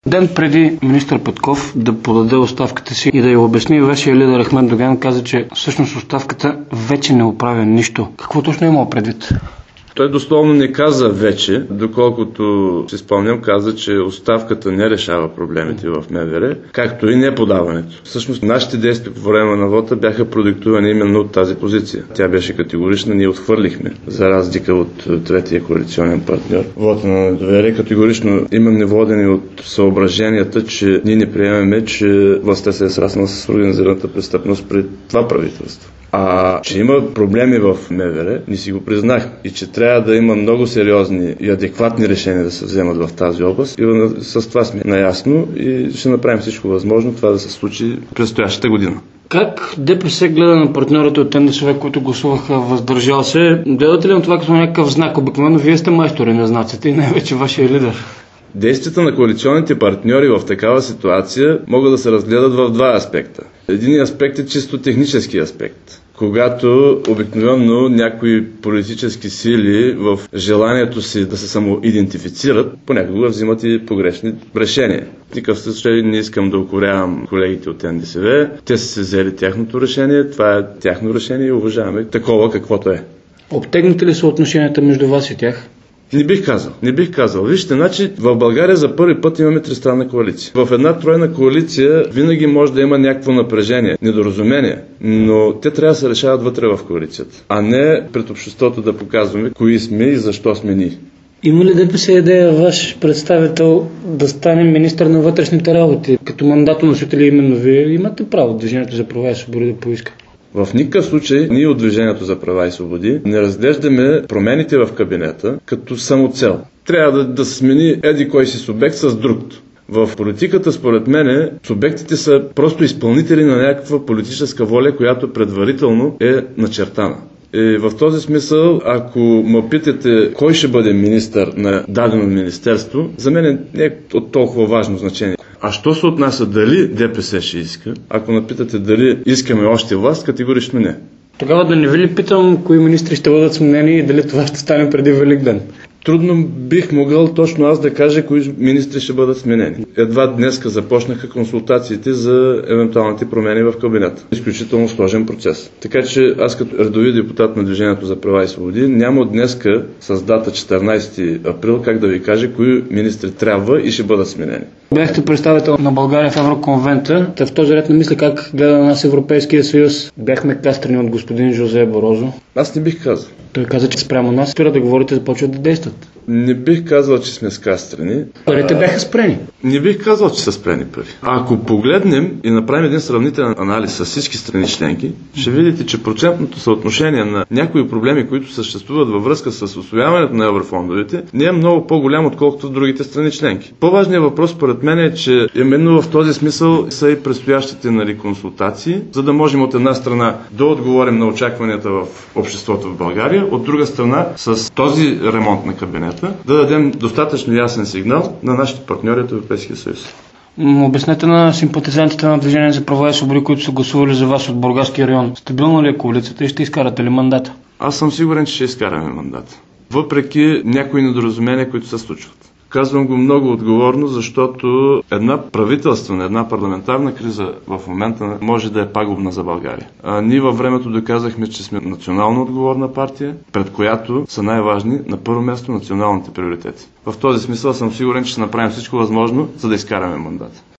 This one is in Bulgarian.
Ден преди министър Петков да подаде оставката си и да я обясни, вашия лидер Ахмед Доган каза, че всъщност оставката вече не оправя нищо. Какво точно има предвид? Той дословно не каза вече, доколкото си спомням, каза, че оставката не решава проблемите в МВР, както и не подаването. Всъщност нашите действия по време на вота бяха продиктувани именно от тази позиция. Тя беше категорична, ние отхвърлихме, за разлика от третия коалиционен партньор. Вота на недоверие категорично имаме водени от съображенията, че ние не приемаме, че властта се е сраснала с организираната престъпност при това правителство. А че има проблеми в МВР, ни си го признах. И че трябва да има много сериозни и адекватни решения да се вземат в тази област. И с това сме наясно и ще направим всичко възможно това да се случи през следващата година. Как ДПС гледа на партньорите от НДСВ, които гласуваха въздържал се? Гледате ли на това като някакъв знак? Обикновено вие сте майстори на знаците и най-вече вашия лидер. Действията на коалиционните партньори в такава ситуация могат да се разгледат в два аспекта. Един аспект е чисто технически аспект. Когато обикновено някои политически сили в желанието си да се самоидентифицират, понякога взимат и погрешни решения. В такъв случай не искам да укорявам колегите от НДСВ. Те са се взели тяхното решение, това е тяхно решение и уважаваме такова каквото е. Обтегнете ли са отношенията между вас и тях? Не бих казал. Вижте, значи в България за първи път имаме тристранна коалиция. В една тройна коалиция винаги може да има някакво напрежение, недоразумение, но те трябва да се решават вътре в коалицията, а не пред обществото да показваме кои сме и защо сме ние. Има ли ДПС идея ваш представител да стане министър на вътрешните работи? Като мандатоносители именно вие имате право Движението за права и свободи да поиска. В никакъв случай ние от Движението за права и свободи не разглеждаме промените в кабинета като самоцел. Трябва да се смени еди кой си субект с другото. В политиката, според мен, субектите са просто изпълнители на някаква политическа воля, която предварително е начертана. И в този смисъл, ако ме питате кой ще бъде министър на дадено министерство, за мен не е от толкова важно значение. А що се отнася дали ДПС ще иска, ако напитате дали искаме още власт, категорично не. Тогава да не ви ли питам кои министри ще бъдат сменени и дали това ще стане преди Великден? Трудно бих могъл точно аз да кажа кои министри ще бъдат сменени. Едва днеска започнаха консултациите за евентуалните промени в кабинета. Изключително сложен процес. Така че аз като редови депутат на Движението за права и свободи няма днеска с дата 14 април как да ви кажа кои министри трябва и ще бъдат сменени. Бяхте представител на България в Евроконвента. В този ред на мисли как гледа на нас Европейския съюз. Бяхме кастрени от господин Жозе Борозо. Аз не бих казал. Той каза, че спрямо нас спира да говорите, започват да действат. Не бих казал, че сме скастрени. Парите бяха спрени. Не бих казал, че са спрени пари. Ако погледнем и направим един сравнителен анализ с всички страни членки, ще видите, че процентното съотношение на някои проблеми, които съществуват във връзка с усвояването на еврофондовете, не е много по-голям, отколкото в другите страни членки. По-важният въпрос, според мен, е, че именно в този смисъл са и предстоящите консултации, за да можем от една страна да отговорим на очакванията в обществото в България, от друга страна с този ремонт на кабинета да дадем достатъчно ясен сигнал на нашите партньори от Европейския съюз. Обяснете на симпатизантите на Движение за права и свободи, които са гласували за вас от Бургаския район. Стабилна ли е коалицията и ще изкарате ли мандата? Аз съм сигурен, че ще изкараме мандата. Въпреки някои недоразумения, които се случват. Казвам го много отговорно, защото една правителствена, една парламентарна криза в момента може да е пагубна за България. Ние във времето доказахме, че сме национално отговорна партия, пред която са най-важни на първо място националните приоритети. В този смисъл съм сигурен, че ще направим всичко възможно, за да изкараме мандата.